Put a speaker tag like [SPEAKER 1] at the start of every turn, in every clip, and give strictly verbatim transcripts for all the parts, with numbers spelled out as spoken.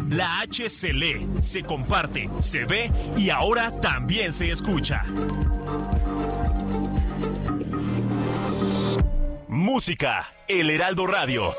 [SPEAKER 1] La H se lee, se comparte, se ve y ahora también se escucha. Música, El Heraldo Radio.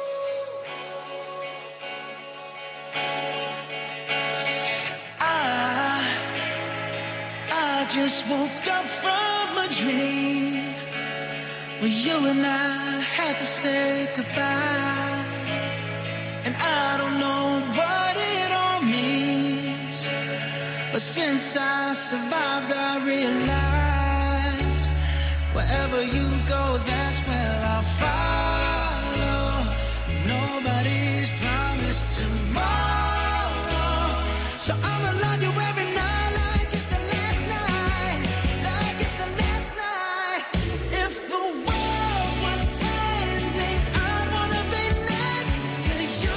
[SPEAKER 2] I, I just woke up from a dream where you and I had to say goodbye. And I don't know what it all means, but since I survived I realized wherever you go, that's where I'll follow. Nobody's promised tomorrow, so I'ma love you every night like it's the last night, like it's the last night. If the world was ending, I'd wanna be next to you.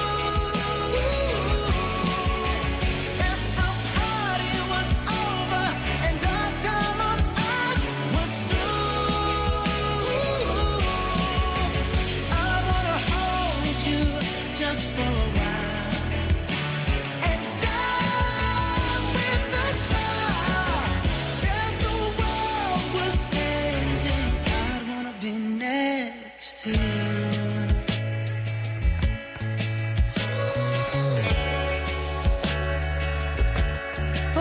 [SPEAKER 2] If the party was over and our time on earth was through, I wanna hold you just for a while and die with the smile. If the world was ending, I'd wanna be next to you. Oh,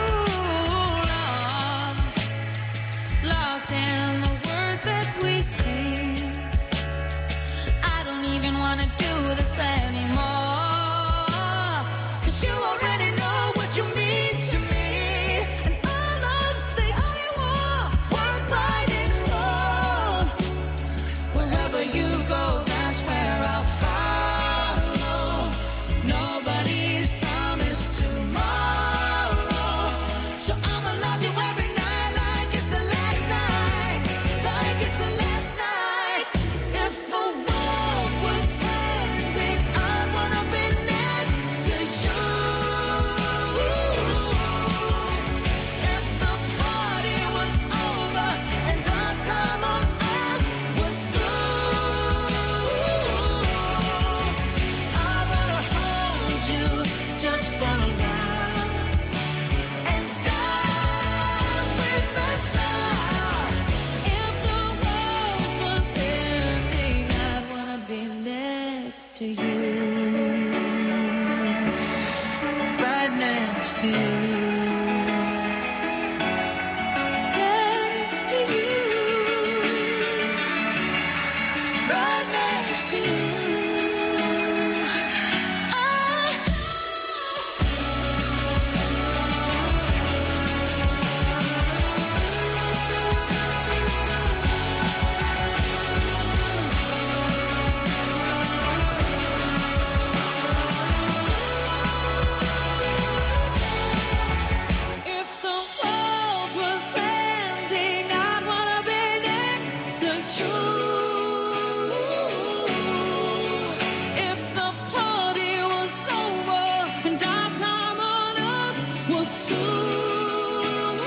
[SPEAKER 2] lost, lost in the words that we sing. I don't even wanna do this anymore, 'cause you already know what you mean to me. And all of the only war worth fighting for. Wherever you go, that's where I'll follow. Nobody's promised tomorrow, so I'ma love you every night like it's the last night, like it's the last night. If the world was ending, I'd wanna be next to you. If the party was over and our time on earth was through, I wanna hold you just for a while and die with a smile. If the world was ending, I'd wanna be next to you, right next to you, next to you, right next to you. I If the world was ending, I'd wanna be next to you. If the party was over and our time on earth was through,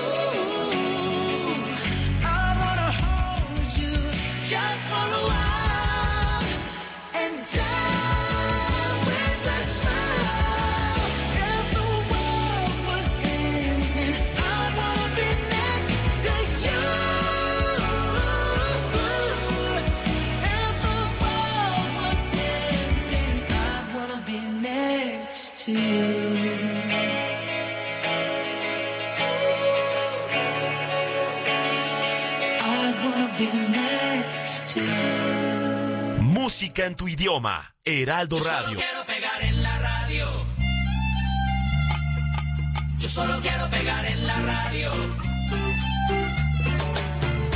[SPEAKER 2] I wanna hold you just for a while and die with a smile. If the world was ending, I'd wanna be next to you. If the world was ending, I'd wanna be next to you. I'd wanna be next to you.
[SPEAKER 1] Música en tu idioma, Heraldo Radio.
[SPEAKER 3] Quiero pegar en la radio. Yo solo quiero pegar en la radio.